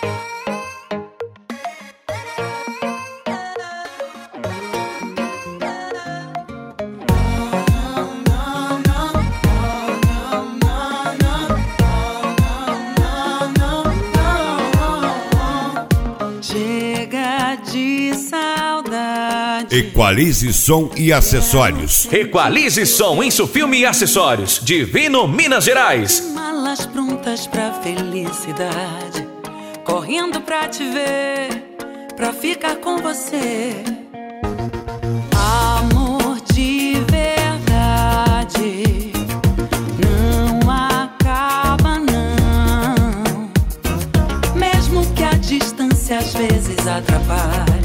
Equalize Som e Acessórios. Equalize Som, Insufilme e Acessórios. Divino, Minas Gerais. Malas prontas pra felicidade, correndo pra te ver, pra ficar com você. Amor de verdade não acaba não, mesmo que a distância às vezes atrapalhe.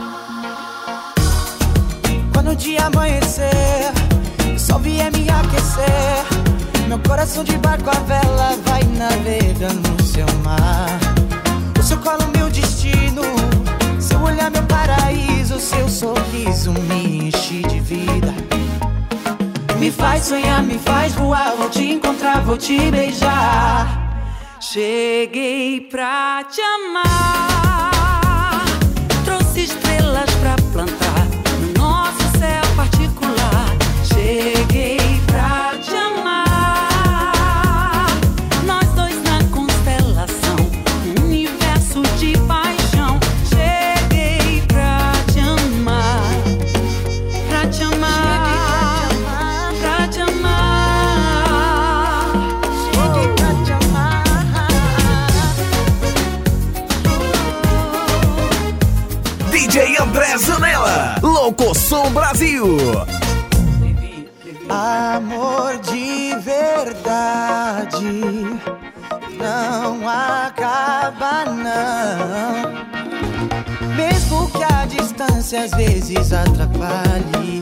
Quando o dia amanhecer, o sol vier me aquecer, meu coração de barco à vela vai navegando no seu mar. O seu colo meu destino, seu olhar meu paraíso, seu sorriso me enche de vida. Me faz sonhar, me faz voar, vou te encontrar, vou te beijar. Cheguei pra te amar, trouxe estrelas pra plantar no nosso céu particular. Cheguei pra te amar, nós dois na constelação, um universo de paixão. Cheguei pra te amar, pra te amar, pra te amar. Cheguei pra te amar. DJ André Zanella, Locosom Brasil. Amor de verdade não acaba não, mesmo que a distância às vezes atrapalhe.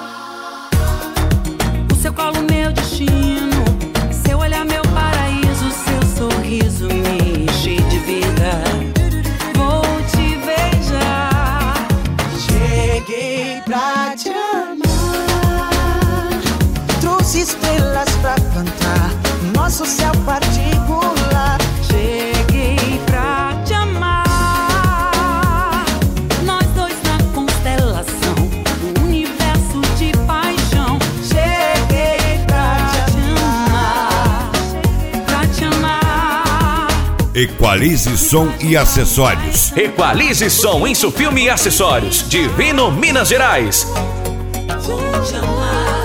O seu colo meu destino, seu olhar meu paraíso, seu sorriso me enche de vida. Vou te beijar. Cheguei pra te amar, trouxe estrelas pra plantar no nosso céu particular. Cheguei pra te amar, nós dois na constelação, um universo de paixão. Cheguei pra te amar, pra te amar. Equalize Som e Acessórios. Equalize Som, Insufilme e Acessórios. Divino, Minas Gerais. Vou te amar.